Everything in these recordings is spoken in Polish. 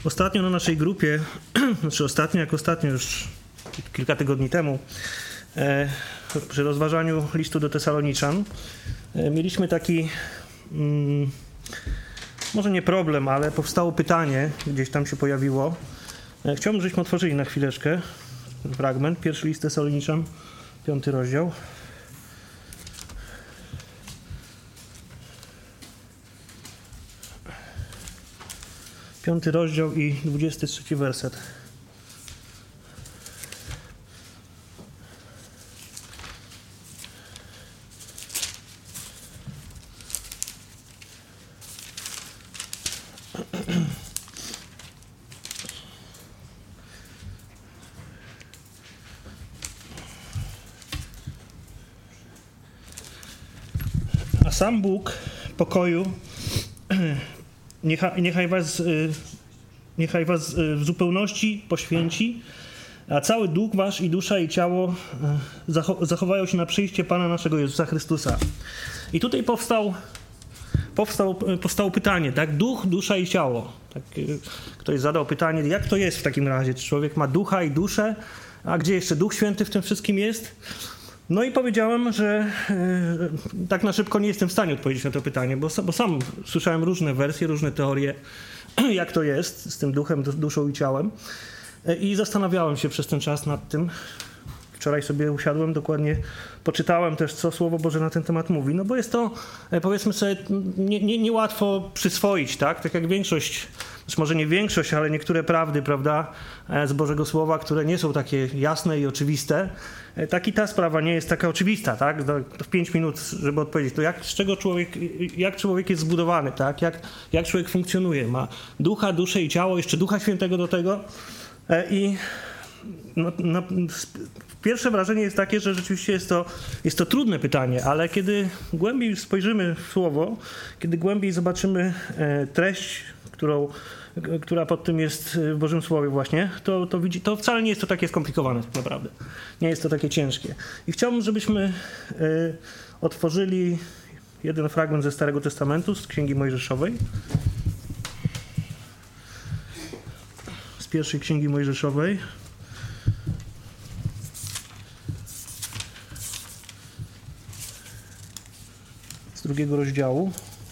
Ostatnio na naszej grupie, ostatnio już kilka tygodni temu, przy rozważaniu listu do Tesaloniczan, mieliśmy taki, może nie problem, ale powstało pytanie, gdzieś tam się pojawiło. Chciałbym, żebyśmy otworzyli na chwileczkę ten fragment. Pierwszy list Tesaloniczan, 5 rozdział. Piąty rozdział i 23 werset. A sam Bóg pokoju niechaj was w zupełności poświęci, a cały duch wasz i dusza i ciało zachowają się na przyjście Pana naszego Jezusa Chrystusa. I tutaj powstało pytanie, tak? Duch, dusza i ciało. Tak, ktoś zadał pytanie, jak to jest w takim razie? Czy człowiek ma ducha i duszę? A gdzie jeszcze Duch Święty w tym wszystkim jest? No i powiedziałem, że tak na szybko nie jestem w stanie odpowiedzieć na to pytanie, bo sam słyszałem różne wersje, różne teorie, jak to jest z tym duchem, duszą i ciałem. I zastanawiałem się przez ten czas nad tym. Wczoraj sobie usiadłem, dokładnie poczytałem też, co Słowo Boże na ten temat mówi. No bo jest to, powiedzmy sobie, niełatwo przyswoić, tak? Tak jak większość, znaczy może nie większość, ale niektóre prawdy, prawda, z Bożego Słowa, które nie są takie jasne i oczywiste, tak i ta sprawa nie jest taka oczywista, tak? W 5 minut, żeby odpowiedzieć, to jak człowiek jest zbudowany, tak? Jak człowiek funkcjonuje? Ma ducha, duszę i ciało, jeszcze Ducha Świętego do tego. I pierwsze wrażenie jest takie, że rzeczywiście jest to trudne pytanie, ale kiedy głębiej spojrzymy w Słowo, kiedy głębiej zobaczymy treść, która pod tym jest w Bożym Słowie właśnie, to wcale nie jest to takie skomplikowane tak naprawdę. Nie jest to takie ciężkie. I chciałbym, żebyśmy otworzyli jeden fragment ze Starego Testamentu, z Księgi Mojżeszowej. Z pierwszej Księgi Mojżeszowej. Z 2 rozdziału.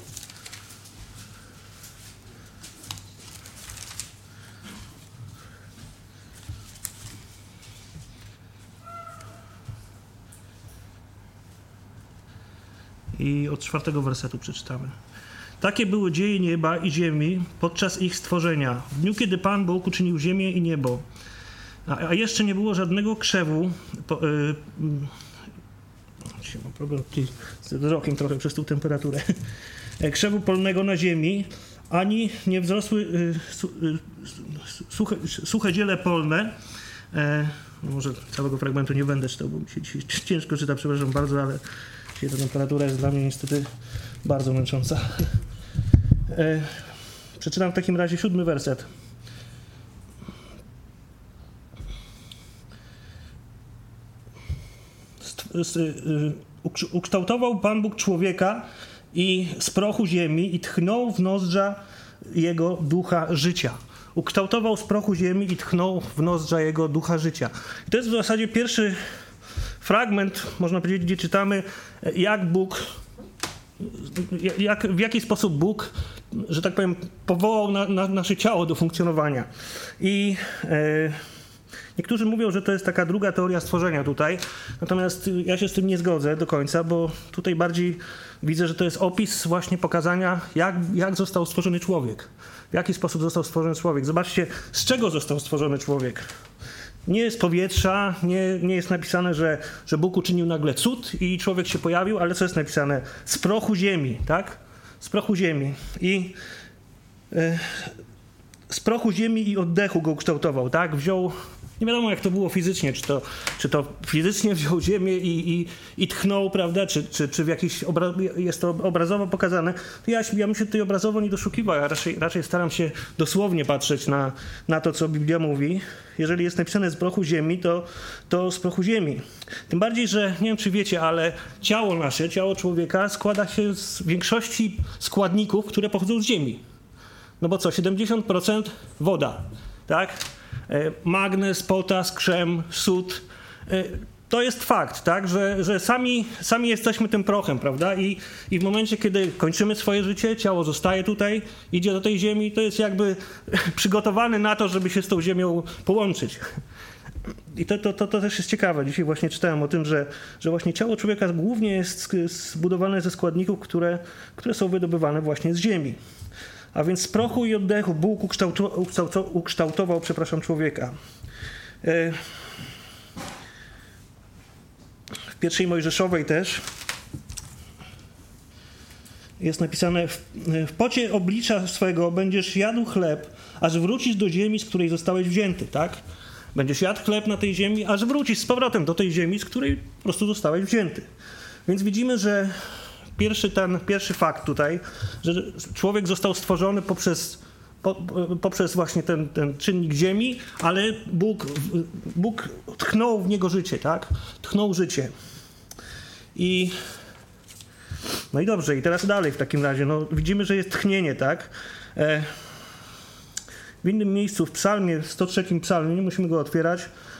I od 4 wersetu przeczytamy. Takie były dzieje nieba i ziemi podczas ich stworzenia, w dniu, kiedy Pan Bóg uczynił ziemię i niebo. A jeszcze nie było żadnego krzewu, mam problem z wzrokiem trochę przez tą temperaturę, krzewu polnego na ziemi, ani nie wzrosły suche ziele polne. Może całego fragmentu nie będę czytał, bo mi się ciężko czyta, przepraszam bardzo, ale ta temperatura jest dla mnie niestety bardzo męcząca. Przeczytam w takim razie 7 werset. Ukształtował Pan Bóg człowieka i z prochu ziemi i tchnął w nozdrza jego ducha życia. Ukształtował z prochu ziemi i tchnął w nozdrza jego ducha życia. I to jest w zasadzie pierwszy fragment, można powiedzieć, gdzie czytamy, w jaki sposób Bóg, że tak powiem, powołał nasze ciało do funkcjonowania. I niektórzy mówią, że to jest taka druga teoria stworzenia tutaj, natomiast ja się z tym nie zgodzę do końca, bo tutaj bardziej widzę, że to jest opis właśnie pokazania, jak został stworzony człowiek. W jaki sposób został stworzony człowiek. Zobaczcie, z czego został stworzony człowiek. Nie z powietrza, nie jest napisane, że Bóg uczynił nagle cud i człowiek się pojawił, ale co jest napisane? Z prochu ziemi, tak? Z prochu ziemi. I z prochu ziemi i oddechu go ukształtował, tak? Wziął, nie wiadomo jak to było fizycznie, czy to fizycznie wziął ziemię i tchnął, prawda? Czy w jakiś jest to obrazowo pokazane. To ja bym się tutaj obrazowo nie doszukiwał, ja raczej staram się dosłownie patrzeć na to, co Biblia mówi. Jeżeli jest napisane z prochu ziemi, to z prochu ziemi. Tym bardziej, że nie wiem, czy wiecie, ale ciało człowieka składa się z większości składników, które pochodzą z ziemi. No bo co, 70% woda, tak? Magnez, potas, krzem, sód. To jest fakt, tak? Że sami jesteśmy tym prochem, prawda? I w momencie, kiedy kończymy swoje życie, ciało zostaje tutaj, idzie do tej ziemi, to jest jakby przygotowane na to, żeby się z tą ziemią połączyć. I to też jest ciekawe. Dzisiaj właśnie czytałem o tym, że właśnie ciało człowieka głównie jest zbudowane ze składników, które są wydobywane właśnie z ziemi. A więc z prochu i oddechu Bóg ukształtował człowieka. W pierwszej Mojżeszowej też jest napisane: w pocie oblicza swego będziesz jadł chleb, aż wrócisz do ziemi, z której zostałeś wzięty, tak? Będziesz jadł chleb na tej ziemi, aż wrócisz z powrotem do tej ziemi, z której po prostu zostałeś wzięty. Więc widzimy, że pierwszy fakt tutaj, że człowiek został stworzony poprzez właśnie ten czynnik ziemi, ale Bóg tchnął w niego życie, tak? Tchnął życie. No i dobrze, i teraz dalej w takim razie. No, widzimy, że jest tchnienie, tak? W innym miejscu, w psalmie, 103 psalmie, nie musimy go otwierać,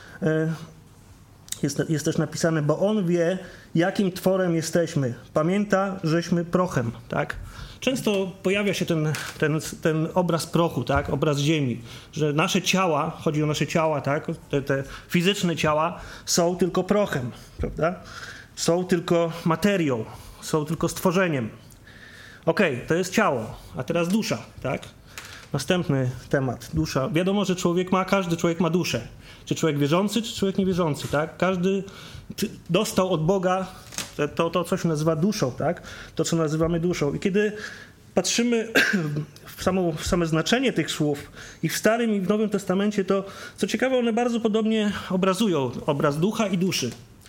jest też napisane: bo On wie, jakim tworem jesteśmy. Pamięta, żeśmy prochem, tak? Często pojawia się ten obraz prochu, tak? Obraz ziemi, że nasze ciała, chodzi o nasze ciała, tak? Te fizyczne ciała są tylko prochem, prawda? Są tylko materią, są tylko stworzeniem. Okej, to jest ciało, a teraz dusza, tak? Następny temat, dusza. Wiadomo, że każdy człowiek ma duszę. Czy człowiek wierzący, czy człowiek niewierzący, tak? Każdy dostał od Boga to co się nazywa duszą, tak? To, co nazywamy duszą. I kiedy patrzymy w same znaczenie tych słów i w Starym, i w Nowym Testamencie, to co ciekawe, one bardzo podobnie obrazują obraz ducha i duszy.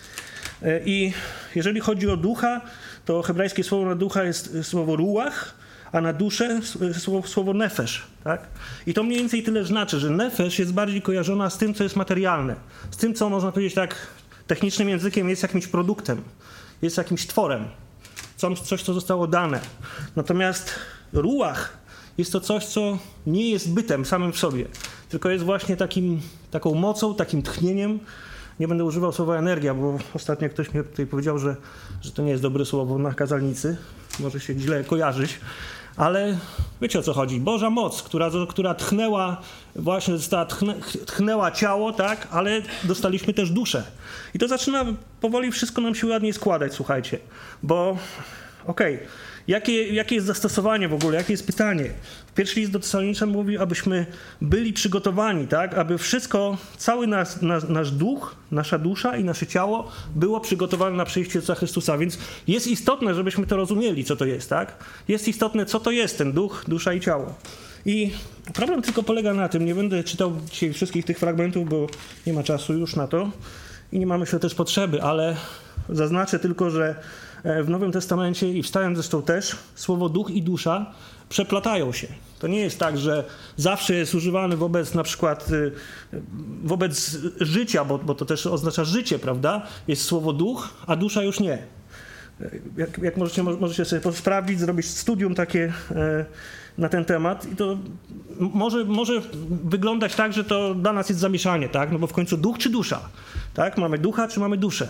I jeżeli chodzi o ducha, to hebrajskie słowo na ducha jest słowo ruach, a na duszę słowo nefesh, tak? I to mniej więcej tyle znaczy, że nefesh jest bardziej kojarzona z tym, co jest materialne. Z tym, co można powiedzieć tak technicznym językiem jest jakimś produktem, jest jakimś tworem. Coś, co zostało dane. Natomiast ruach jest to coś, co nie jest bytem samym w sobie, tylko jest właśnie taką mocą, takim tchnieniem. Nie będę używał słowa energia, bo ostatnio ktoś mi tutaj powiedział, że to nie jest dobre słowo na kazalnicy. Może się źle kojarzyć, ale wiecie, o co chodzi. Boża moc, która tchnęła, właśnie tchnęła ciało, tak, ale dostaliśmy też duszę. I to zaczyna powoli wszystko nam się ładnie składać, słuchajcie. Bo jakie jest zastosowanie w ogóle, jakie jest pytanie? Pierwszy list do Tesaloniczan mówi, abyśmy byli przygotowani, tak, aby wszystko, cały nasz duch, nasza dusza i nasze ciało było przygotowane na przyjście Jezusa Chrystusa. Więc jest istotne, żebyśmy to rozumieli, co to jest, tak? Jest istotne, co to jest ten duch, dusza i ciało. I problem tylko polega na tym, nie będę czytał dzisiaj wszystkich tych fragmentów, bo nie ma czasu już na to i nie ma, myślę, też potrzeby, ale zaznaczę tylko, że w Nowym Testamencie i w Starym zresztą też słowo duch i dusza przeplatają się. To nie jest tak, że zawsze jest używany wobec na przykład wobec życia, bo to też oznacza życie, prawda? Jest słowo duch, a dusza już nie. Jak możecie sobie sprawdzić, zrobić studium takie na ten temat i to może wyglądać tak, że to dla nas jest zamieszanie, tak? No bo w końcu duch czy dusza, tak? Mamy ducha czy mamy duszę.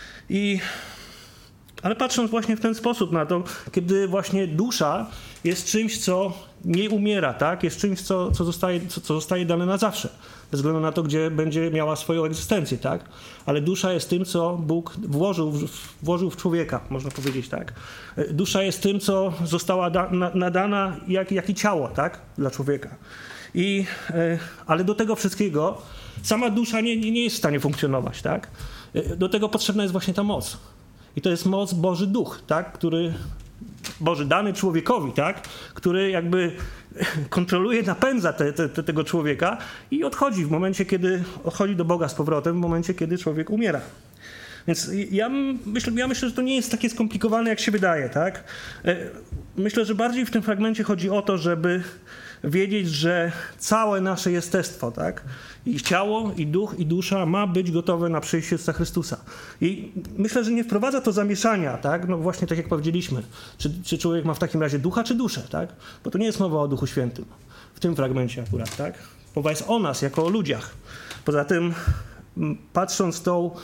Ale patrząc właśnie w ten sposób na to, kiedy właśnie dusza jest czymś, co nie umiera, tak? Jest czymś, co zostaje dane na zawsze, bez względu na to, gdzie będzie miała swoją egzystencję, tak? Ale dusza jest tym, co Bóg włożył w człowieka, można powiedzieć, tak? Dusza jest tym, co została nadana jak i ciało, tak? Dla człowieka. Ale do tego wszystkiego sama dusza nie jest w stanie funkcjonować, tak? Do tego potrzebna jest właśnie ta moc. I to jest moc Boży Duch, tak? Boży dany człowiekowi, tak? Który jakby kontroluje, napędza tego człowieka i odchodzi w momencie, kiedy odchodzi do Boga z powrotem, w momencie, kiedy człowiek umiera. Więc ja myślę, że to nie jest takie skomplikowane, jak się wydaje, tak? Myślę, że bardziej w tym fragmencie chodzi o to, żeby wiedzieć, że całe nasze jestestwo, tak? I ciało, i duch, i dusza ma być gotowe na przyjście Jezusa Chrystusa. I myślę, że nie wprowadza to zamieszania, tak? No właśnie tak jak powiedzieliśmy. Czy człowiek ma w takim razie ducha, czy duszę, tak? Bo to nie jest mowa o Duchu Świętym. W tym fragmencie akurat, tak? Mowa jest o nas, jako o ludziach. Poza tym, patrząc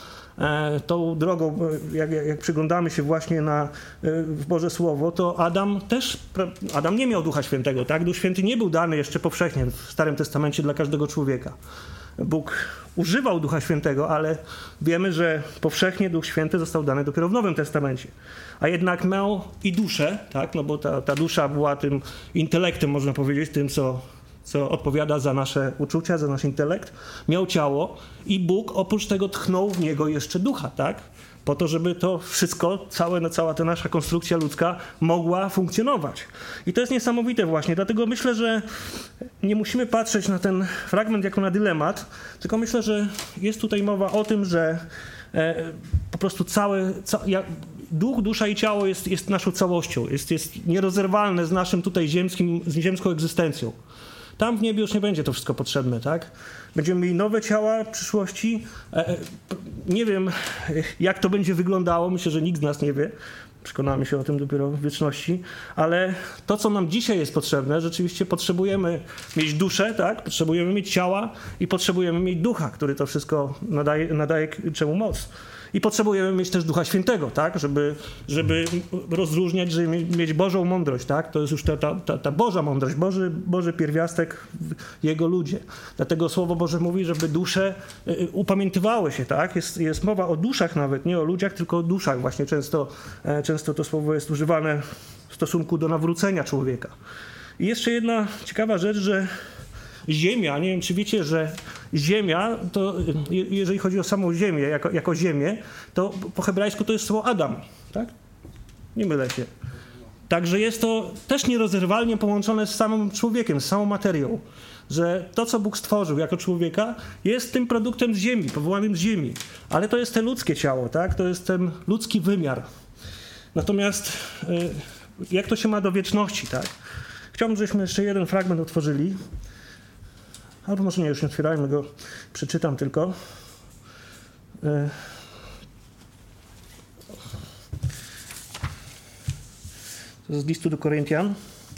tą drogą, jak przyglądamy się właśnie w Boże Słowo, to Adam nie miał Ducha Świętego, tak? Duch Święty nie był dany jeszcze powszechnie w Starym Testamencie dla każdego człowieka. Bóg używał Ducha Świętego, ale wiemy, że powszechnie Duch Święty został dany dopiero w Nowym Testamencie. A jednak miał i duszę, tak? No bo ta dusza była tym intelektem, można powiedzieć, tym, co odpowiada za nasze uczucia, za nasz intelekt, miał ciało i Bóg oprócz tego tchnął w niego jeszcze ducha, tak? Po to, żeby to wszystko, cała ta nasza konstrukcja ludzka mogła funkcjonować. I to jest niesamowite właśnie, dlatego myślę, że nie musimy patrzeć na ten fragment jako na dylemat, tylko myślę, że jest tutaj mowa o tym, że po prostu duch, dusza i ciało jest naszą całością, jest nierozerwalne z naszym tutaj ziemską egzystencją. Tam w niebie już nie będzie to wszystko potrzebne, tak? Będziemy mieli nowe ciała w przyszłości. Nie wiem, jak to będzie wyglądało. Myślę, że nikt z nas nie wie. Przekonamy się o tym dopiero w wieczności. Ale to, co nam dzisiaj jest potrzebne, rzeczywiście potrzebujemy mieć duszę, tak? Potrzebujemy mieć ciała i potrzebujemy mieć ducha, który to wszystko nadaje czemu moc. I potrzebujemy mieć też Ducha Świętego, tak? Żeby rozróżniać, żeby mieć Bożą mądrość, tak? To jest już ta Boża mądrość, Boży pierwiastek w Jego ludzie. Dlatego Słowo Boże mówi, żeby dusze upamiętywały się, tak? Jest mowa o duszach nawet, nie o ludziach, tylko o duszach. Właśnie często to słowo jest używane w stosunku do nawrócenia człowieka. I jeszcze jedna ciekawa rzecz, że Ziemia, nie wiem czy wiecie, że Ziemia, to jeżeli chodzi o samą Ziemię, jako Ziemię, to po hebrajsku to jest słowo Adam, tak? Nie mylę się. Także jest to też nierozerwalnie połączone z samym człowiekiem, z samą materią. Że to, co Bóg stworzył jako człowieka, jest tym produktem z ziemi, powołanym z ziemi. Ale to jest te ludzkie ciało, tak? To jest ten ludzki wymiar. Natomiast jak to się ma do wieczności, tak? Chciałbym, żebyśmy jeszcze jeden fragment otworzyli. Albo może nie, już nie otwierajmy go, przeczytam tylko. To jest z listu do Koryntian.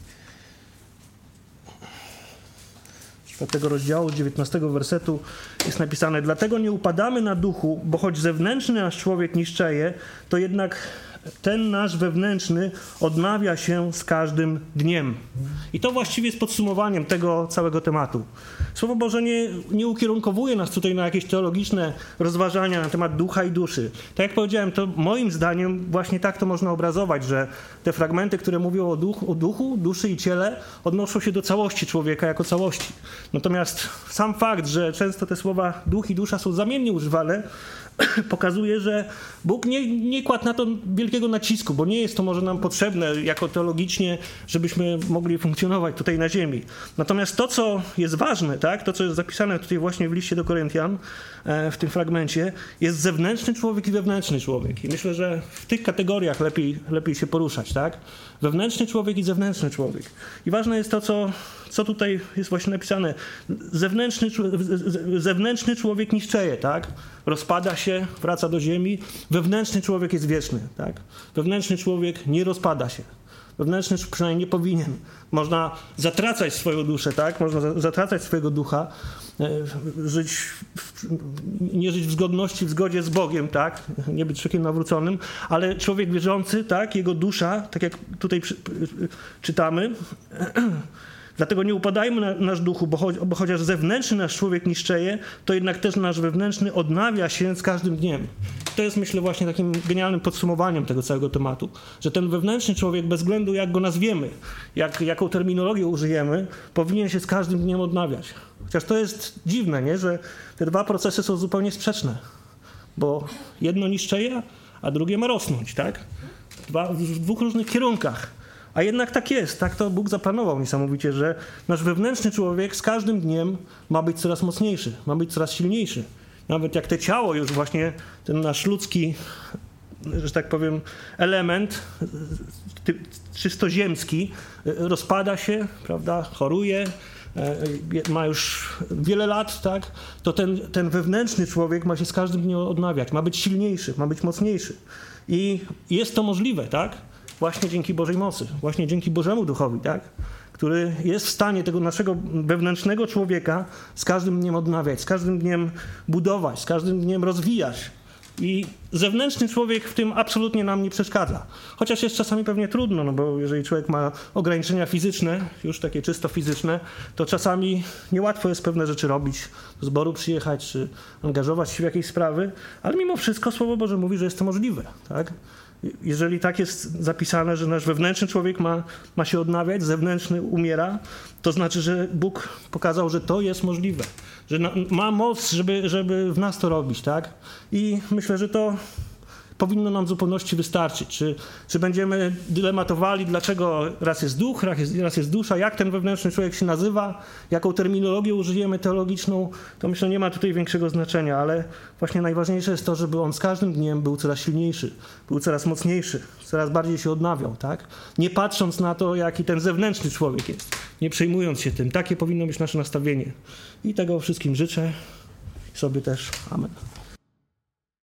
4 rozdziału, 19 wersetu jest napisane: dlatego nie upadamy na duchu, bo choć zewnętrzny nasz człowiek niszczeje, to jednak ten nasz wewnętrzny odnawia się z każdym dniem. I to właściwie jest podsumowaniem tego całego tematu. Słowo Boże nie ukierunkowuje nas tutaj na jakieś teologiczne rozważania na temat ducha i duszy. Tak jak powiedziałem, to moim zdaniem właśnie tak to można obrazować, że te fragmenty, które mówią o duchu, duszy i ciele, odnoszą się do całości człowieka jako całości. Natomiast sam fakt, że często te słowa duch i dusza są zamiennie używane, pokazuje, że Bóg nie kładł na to wielkiego nacisku, bo nie jest to może nam potrzebne jako teologicznie, żebyśmy mogli funkcjonować tutaj na ziemi. Natomiast to, co jest ważne, tak, to, co jest zapisane tutaj właśnie w liście do Koryntian, w tym fragmencie, jest zewnętrzny człowiek i wewnętrzny człowiek. I myślę, że w tych kategoriach lepiej się poruszać, tak? Wewnętrzny człowiek i zewnętrzny człowiek. I ważne jest to, co tutaj jest właśnie napisane. Zewnętrzny człowiek niszczeje, tak? Rozpada się, wraca do ziemi. Wewnętrzny człowiek jest wieczny, tak? Wewnętrzny człowiek nie rozpada się. Wewnętrzny przynajmniej nie powinien. Można zatracać swoją duszę, tak? Można zatracać swojego ducha, nie żyć w zgodności, w zgodzie z Bogiem, tak? Nie być człowiekiem nawróconym, ale człowiek wierzący, tak? Jego dusza, tak jak tutaj czytamy, dlatego nie upadajmy na nasz duchu, bo chociaż zewnętrzny nasz człowiek niszczeje, to jednak też nasz wewnętrzny odnawia się z każdym dniem. To jest, myślę, właśnie takim genialnym podsumowaniem tego całego tematu, że ten wewnętrzny człowiek, bez względu jak go nazwiemy, jaką terminologię użyjemy, powinien się z każdym dniem odnawiać. Chociaż to jest dziwne, nie? Że te dwa procesy są zupełnie sprzeczne, bo jedno niszczeje, a drugie ma rosnąć, tak? W dwóch różnych kierunkach. A jednak tak jest, tak to Bóg zaplanował niesamowicie, że nasz wewnętrzny człowiek z każdym dniem ma być coraz mocniejszy, ma być coraz silniejszy. Nawet jak te ciało już właśnie, ten nasz ludzki że tak powiem, element czysto ziemski rozpada się, prawda, choruje, ma już wiele lat, tak, to ten wewnętrzny człowiek ma się z każdym dniem odnawiać, ma być silniejszy, ma być mocniejszy. I jest to możliwe, tak, właśnie dzięki Bożej mocy, właśnie dzięki Bożemu Duchowi, tak, który jest w stanie tego naszego wewnętrznego człowieka z każdym dniem odnawiać, z każdym dniem budować, z każdym dniem rozwijać. I zewnętrzny człowiek w tym absolutnie nam nie przeszkadza. Chociaż jest czasami pewnie trudno, no bo jeżeli człowiek ma ograniczenia fizyczne, już takie czysto fizyczne, to czasami niełatwo jest pewne rzeczy robić, do zboru przyjechać, czy angażować się w jakieś sprawy, ale mimo wszystko Słowo Boże mówi, że jest to możliwe, tak? Jeżeli tak jest zapisane, że nasz wewnętrzny człowiek ma się odnawiać, zewnętrzny umiera, to znaczy, że Bóg pokazał, że to jest możliwe, że ma moc, żeby w nas to robić, tak? I myślę, że to powinno nam w zupełności wystarczyć. Czy będziemy dylematowali, dlaczego raz jest duch, raz jest dusza, jak ten wewnętrzny człowiek się nazywa, jaką terminologię użyjemy teologiczną, to myślę, nie ma tutaj większego znaczenia, ale właśnie najważniejsze jest to, żeby on z każdym dniem był coraz silniejszy, był coraz mocniejszy, coraz bardziej się odnawiał, tak? Nie patrząc na to, jaki ten zewnętrzny człowiek jest, nie przejmując się tym. Takie powinno być nasze nastawienie. I tego wszystkim życzę i sobie też. Amen.